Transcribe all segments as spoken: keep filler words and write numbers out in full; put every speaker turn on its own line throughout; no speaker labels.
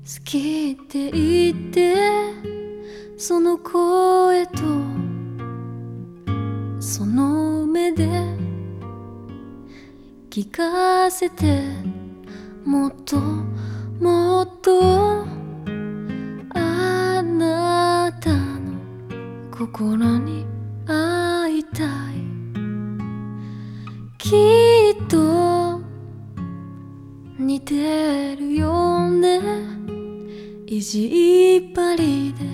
好きって言ってその声とその目で聞かせて、もっともっとあなたの心に会いたい。きっと似てるよね、意地っ張りで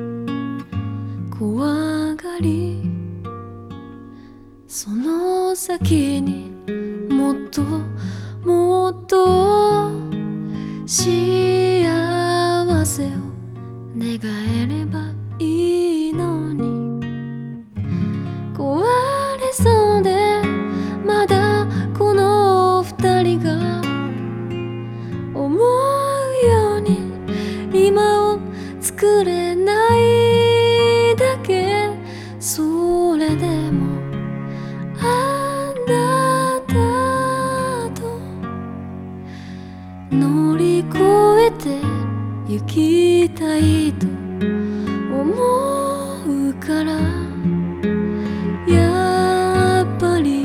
怖がり、その先にもっともっと幸せを願えればいいのに、壊れそうでまだこの二人が思うように今を作れないだけ。それでもあなたと乗り越えて行きたいと思うから、やっぱり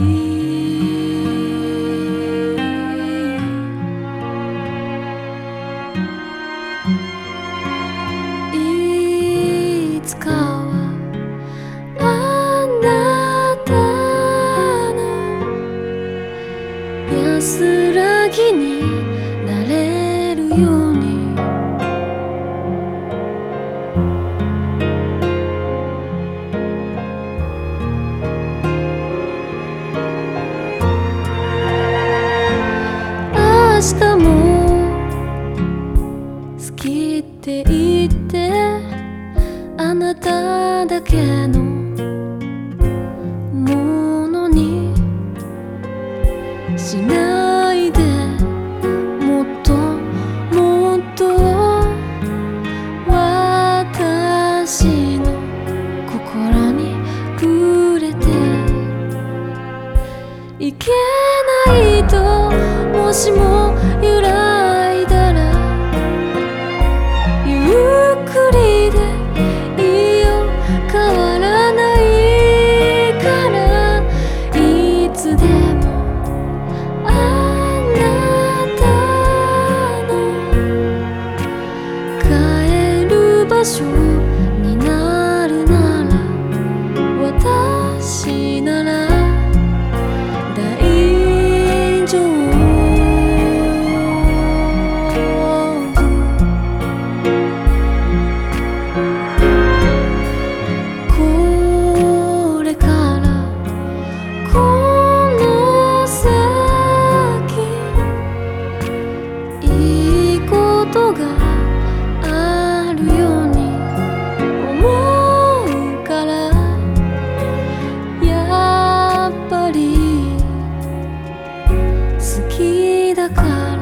いつかはあなたの安らぎになれるように。明日も好きって言ってあなただけのものにしないで、もっともっと私の心に触れて。いけないともしも揺らいだらゆっくりでいいよ、変わらないから。いつでもあなたの帰る場所になるなら、私なら大丈夫。これからこの先いいことがあるように思うから、やっぱり好きだから。